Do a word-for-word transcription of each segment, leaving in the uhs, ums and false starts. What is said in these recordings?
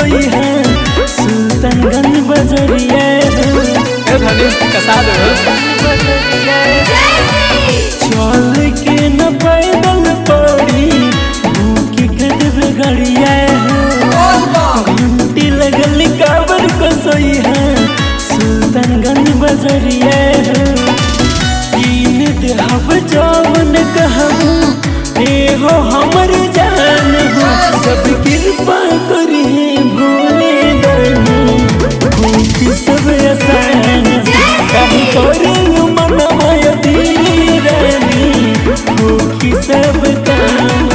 सोई है सुल्तानगंज बजरिया ए धनी कसा दो चल के न पैदल पड़ी भूखी खदब गड़िया घंटी लगल काबर को सोई है सुल्तानगंज बजरिया तीन देहब जवन कहबू हे हो हमर जान हो सब कृपा करी भोले दानी भूखी सब आसान कभी करे मनवा यदि रानी भूखी सब काम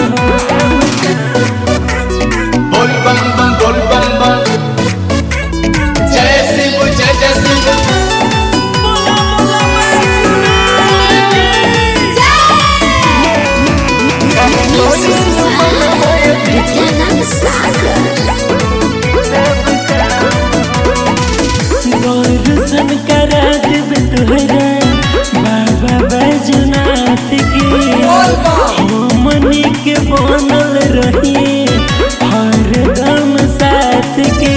बोल बम बम बोल बम बम जय शिव जय जय शिव दर्शन करा देब तोहरा बाबा बैजनाथ के हमनी के बनल रही हरदम साथ के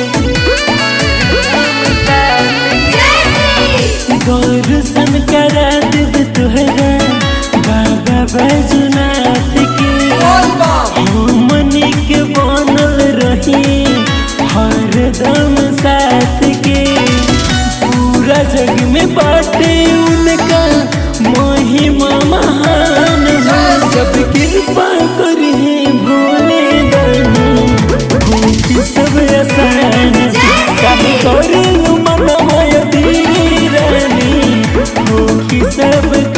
दर्शन करा देब तोहरा बाबा बैजनाथ के हमनी के बनल रही हरदम साथ के पूरा जग में बाटे उनका महिमा महान है सब कृपा करी भोले दानी भूखी सब आसान कभी करे मनवा यदि रानी भूखी सब